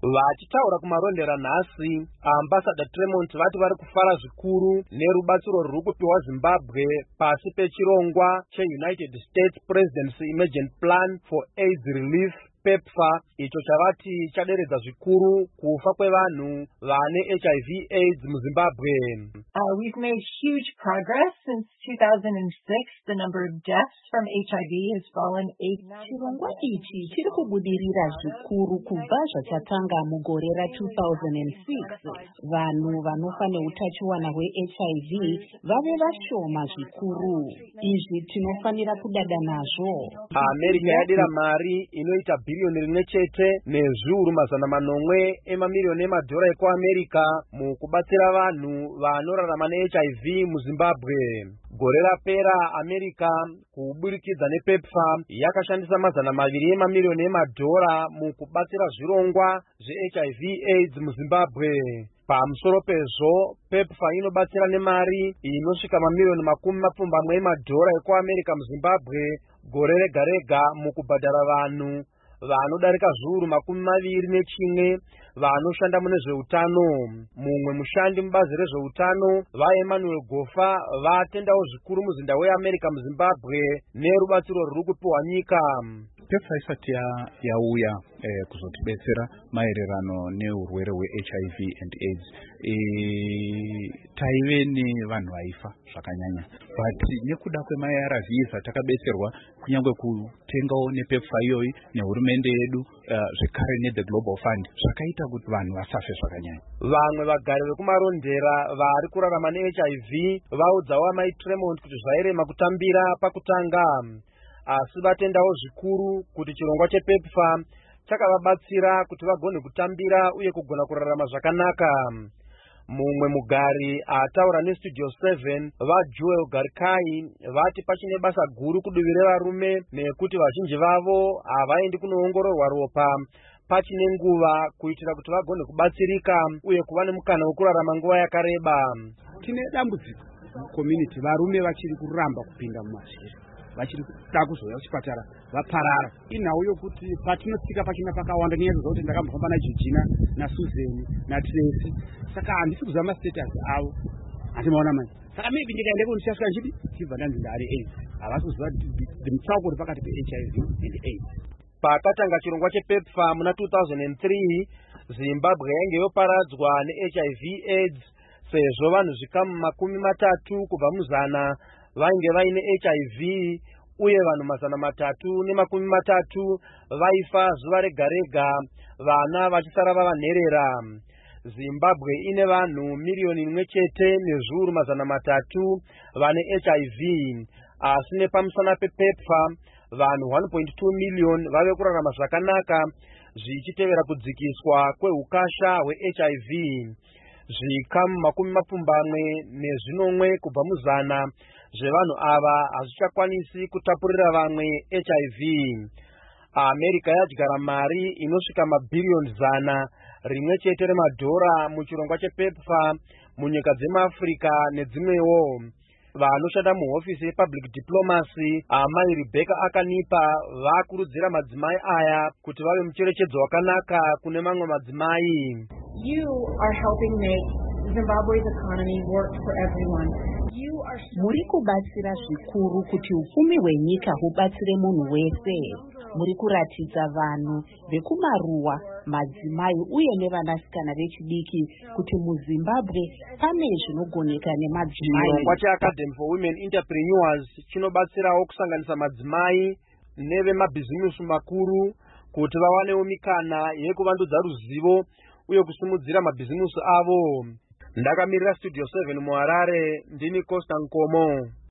Vachitaura kumarondera nhasi, Ambassador Tremont vati vari kufara zvikuru nerubatsiro rwuri kupiwa Zimbabwe pasi pechirongwa cheUnited States Presidency Emergent Plan for AIDS Relief PEPFAR, icho chavati chaderedza zvikuru kufa kwevanhu vane HIV AIDS muZimbabwe. We've made huge progress since 2006. The number of deaths from HIV has fallen 8. Chirongwa ichi chiri kubudirira zvikuru kubva zvachatanga mugore ra2006. Vanhu vanofa neutachiwana hweHIV vave vashoma zvikuru. Izvi tinofanira kudada nazvo. America yadira mari inoita billion rimwe chete nezviuru mazana manomwe emamiliyoni emadhora ekuAmerica mukubatsira vanhu vanorarama neHIV muZimbabwe. Gore rapera America kuburikidza nePEPFAR yakashandisa mazana maviri emamiliyoni emadhora mukubatsira zvirongwa zveHIV AIDS muZimbabwe. Pamusoro pezvo, PEPFAR inobatsira nemari inosvika mamiliyoni makumi mapfumbamwe emadhora ekuAmerica muZimbabwe gore rega rega mukubhadhara vanhu vanodarika zviuru makumi maviri nechimwe vanoshanda mune zveutano. Mumwe mushandi mubazi rezveutano vaEmmanuel Gofa vatendawo zvikuru muzinda weAmerica muZimbabwe nerubatsiro rwuri kupiwa nyika. PEPFAR isati yauya kuzotibetsera maererano neurwere hweHIV and AIDS. Taive nevanhu vaifa zvakanyanya, but nekuda kwemaARVs atakabetserwa kunyange kutengawo nePEPFAR iyoyi nehurumende yedu zvekare neThe Global Fund zvakaita kuti vanhu vasafe zvakanyanya. Vamwe vagari vekumarondera vari kurarama neHIV vaudzawo Amai Tremont kuti zvairema kutambira pakutanga, asi vatendawo zvikuru kuti chirongwa chePEPFAR chakavabatsira kuti vagone kutambira uye kugona kurarama zvakanaka. Mumwe mugari ataura neStudio 7 vaJoel Garkai vati pachine basa guru kudivi revarume nekuti vazhinji vavo havaendi kunoongororwa ropa pachine nguva kuitira kuti vagone kubatsirika uye kuva nemukana wekurarama nguva yakareba. Tine dambudziko community, varume vachiri kuramba kupinda mumazviri, vachiri kuda kuzoya kuchipatara vaparara. Inhau yokuti patinotsika pachina pakawanda nenyaya dzekuti ndakambofamba naJeorgina naSusan naTracy, saka handisi kuziva mastatus avo, handimaona manje. Saka maybe ndikaenda kundishasvika nchidi chibva ndanzi ndari AIDS, havasi kuziva mutsauko uri pakati peHIV and AIDS. Pakatanga chirongwa chePEPFAR muna 2003, Zimbabwe yainge yoparadzwa neHIV AIDS sezvo vanhu zvikamu makumi matatu kubva muzana vainge vaine HIV uye vanhu mazana matatu nemakumi matatu vaifa zuva rega rega, vana vachisara vavanherera. Zimbabwe ine vanhu miliyoni imwe chete nezviuru mazana matatu vane HIV, asi nepamusana pePEPFAR vanhu 1.2 miliyoni vave kurarama zvakanaka zvichitevera kudzikiswa kweukasha hweHIV. Zvikamu makumi mapfumbamwe nezvinomwe kubva muzana zvevanhu ava hazvichakwanisi kutapurira vamwe HIV. America yadyara mari inosvika mabhiriyoni zana rimwe chete remadhora muchirongwa chePEPFAR munyika dzemaAfrica nedzimwewo. Vanoshanda muhofisi yepublic diplomacy Amai Rebecca Akanipa vakurudzira madzimai aya kuti vave mucherechedzo wakanaka kune mamwe madzimai. You are helping make Zimbabwe's economy work for everyone. Muri kubatsira zvikuru kuti upfumi hwenyika hubatsire munhu wese. Muri kuratidza vanhu vekumaruwa, madzimai uye nevanasikana vechidiki kuti muZimbabwe pane zvinogoneka nemadzimai. Chirongwa cheAcademy for Women Entrepreneurs chinobatsirawo kusanganisa madzimai nevemabhizimusi makuru kuti vawanewo mikana yekuvandudza ruzivo uye kusimudzira mabhizimusi avo. Ndakamirira Studio 7 muHarare, ndini Costa Nkomo.